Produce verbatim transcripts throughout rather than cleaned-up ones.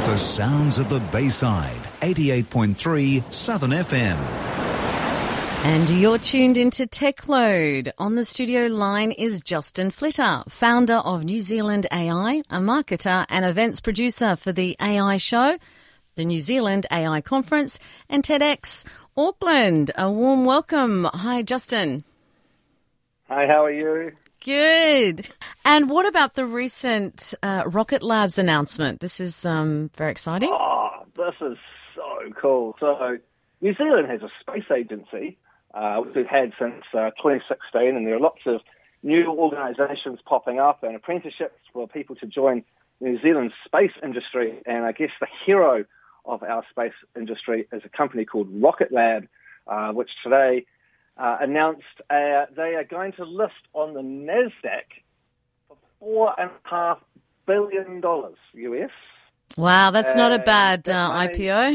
The sounds of the Bayside, eighty-eight point three Southern F M. And you're tuned into TechLoad. On the studio line is Justin Flitter, founder of New Zealand A I, a marketer and events producer for the A I Show, the New Zealand A I Conference, and TEDx Auckland. A warm welcome. Hi, Justin. Hi, how are you? Good. And what about the recent uh, Rocket Labs announcement? This is um, very exciting. Oh, this is so cool. So New Zealand has a space agency, uh, which we've had since uh, twenty sixteen, and there are lots of new organisations popping up and apprenticeships for people to join New Zealand's space industry. And I guess the hero of our space industry is a company called Rocket Lab, uh, which today uh, announced uh, they are going to list on the NASDAQ for four and a half billion dollars U S. Wow, that's not a And bad uh, that I P O.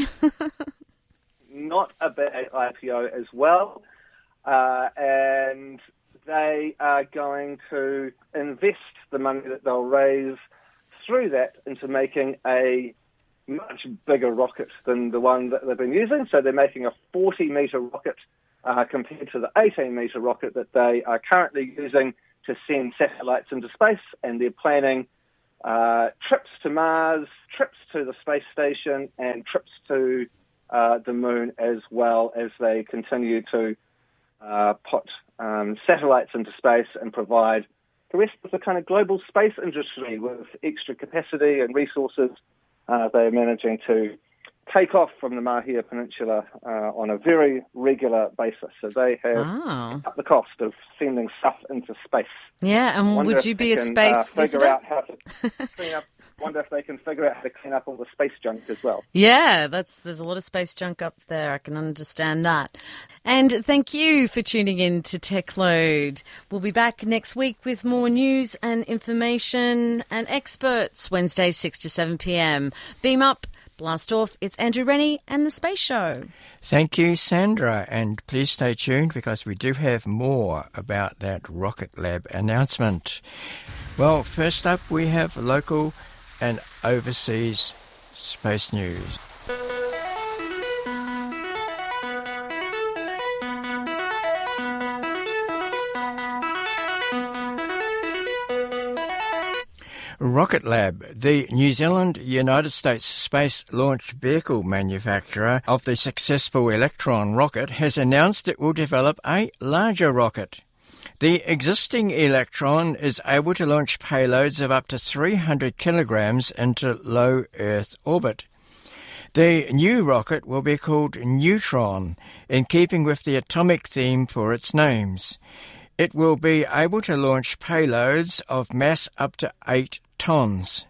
Not a bad I P O as well. Uh, and they are going to invest the money that they'll raise through that into making a much bigger rocket than the one that they've been using. So they're making a forty metre rocket uh, compared to the eighteen metre rocket that they are currently using to send satellites into space, and they're planning uh, trips to Mars, trips to the space station, and trips to uh, the moon, as well as they continue to uh, put um, satellites into space and provide the rest of the kind of global space industry with extra capacity and resources. Uh, they're managing to take off from the Mahia Peninsula uh, on a very regular basis. So they have Oh. cut the cost of sending stuff into space. Yeah, and Wonder would if you they be a can, space uh, figure visitor? out how to clean up. Wonder if they can figure out how to clean up all the space junk as well. Yeah, that's there's a lot of space junk up there. I can understand that. And thank you for tuning in to TechLoad. We'll be back next week with more news and information and experts, Wednesday six to seven p.m. Beam up, blast off. It's Andrew Rennie and The Space Show. Thank you, Sandra, and please stay tuned because we do have more about that Rocket Lab announcement. Well, first up we have local and overseas space news. Rocket Lab, the New Zealand-United States space launch vehicle manufacturer of the successful Electron rocket, has announced it will develop a larger rocket. The existing Electron is able to launch payloads of up to three hundred kilograms into low Earth orbit. The new rocket will be called Neutron, in keeping with the atomic theme for its names. It will be able to launch payloads of mass up to eight tons.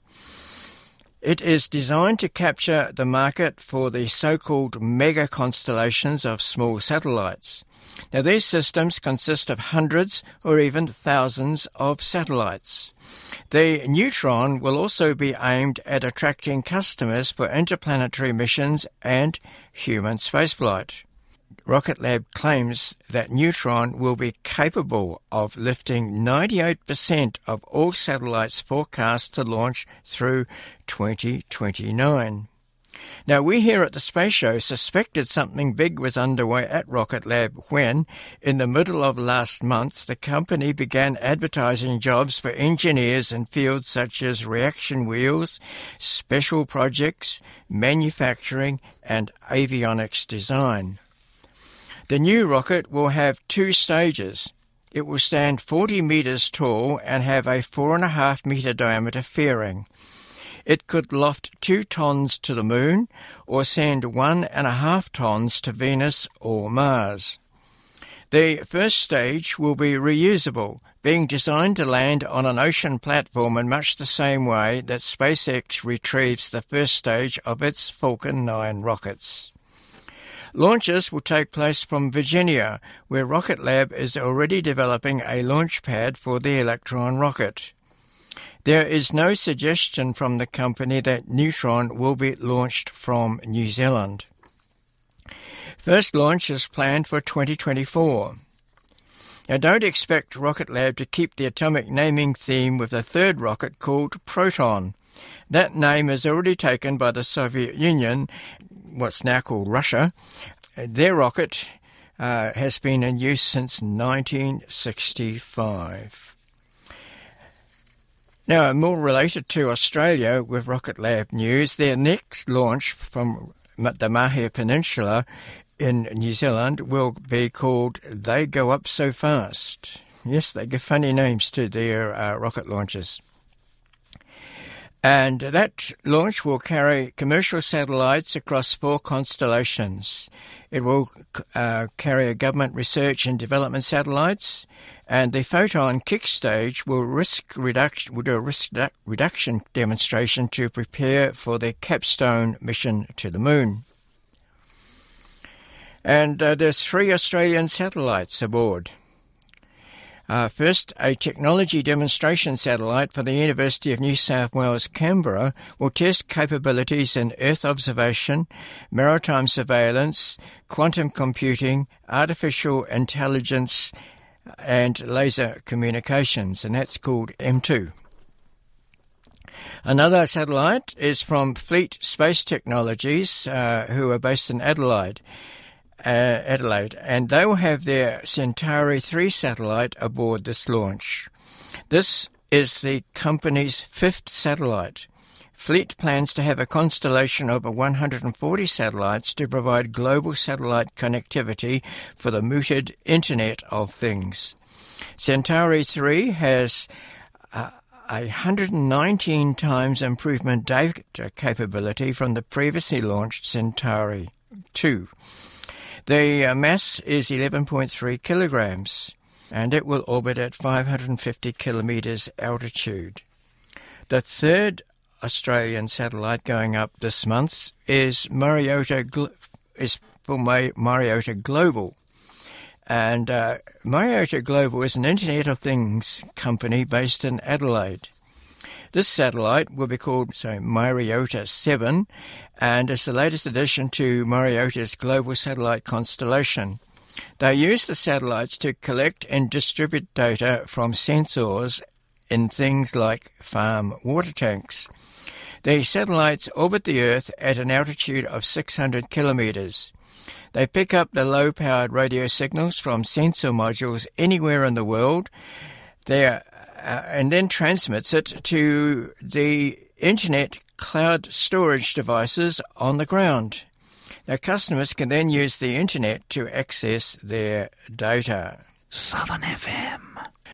It is designed to capture the market for the so-called mega constellations of small satellites. Now, these systems consist of hundreds or even thousands of satellites. The Neutron will also be aimed at attracting customers for interplanetary missions and human spaceflight. Rocket Lab claims that Neutron will be capable of lifting ninety-eight percent of all satellites forecast to launch through twenty twenty-nine. Now, we here at the Space Show suspected something big was underway at Rocket Lab when, in the middle of last month, the company began advertising jobs for engineers in fields such as reaction wheels, special projects, manufacturing, and avionics design. The new rocket will have two stages. It will stand forty metres tall and have a four and a half metre diameter fairing. It could loft two tons to the moon or send one and a half tons to Venus or Mars. The first stage will be reusable, being designed to land on an ocean platform in much the same way that SpaceX retrieves the first stage of its Falcon nine rockets. Launches will take place from Virginia, where Rocket Lab is already developing a launch pad for the Electron rocket. There is no suggestion from the company that Neutron will be launched from New Zealand. First launch is planned for twenty twenty-four. Now, don't expect Rocket Lab to keep the atomic naming theme with a third rocket called Proton. That name is already taken by the Soviet Union, what's now called Russia. Their rocket uh, has been in use since nineteen sixty-five. Now, more related to Australia with Rocket Lab news, their next launch from the Mahia Peninsula in New Zealand will be called They Go Up So Fast. Yes, they give funny names to their uh, rocket launches. And that launch will carry commercial satellites across four constellations. It will uh, carry a government research and development satellites, and the Photon kick stage will risk reduction will do a risk reduction demonstration to prepare for the capstone mission to the moon. And uh, there's three Australian satellites aboard. Uh, first, a technology demonstration satellite for the University of New South Wales, Canberra, will test capabilities in Earth observation, maritime surveillance, quantum computing, artificial intelligence, and laser communications, and that's called M two. Another satellite is from Fleet Space Technologies, uh, who are based in Adelaide. Uh, Adelaide, and they will have their Centauri three satellite aboard this launch. This is the company's fifth satellite. Fleet plans to have a constellation of one hundred forty satellites to provide global satellite connectivity for the mooted Internet of Things. Centauri three has uh, a one hundred nineteen times improvement data capability from the previously launched Centauri two. The uh, mass is eleven point three kilograms, and it will orbit at five hundred fifty kilometres altitude. The third Australian satellite going up this month is Mariota Gl- is for Mariota Global. And uh, Mariota Global is an Internet of Things company based in Adelaide. This satellite will be called so Mariota seven, and is the latest addition to Mariota's global satellite constellation. They use the satellites to collect and distribute data from sensors in things like farm water tanks. The satellites orbit the Earth at an altitude of six hundred kilometres. They pick up the low-powered radio signals from sensor modules anywhere in the world. They are Uh, and then transmits it to the Internet cloud storage devices on the ground. Now, customers can then use the Internet to access their data. Southern F M.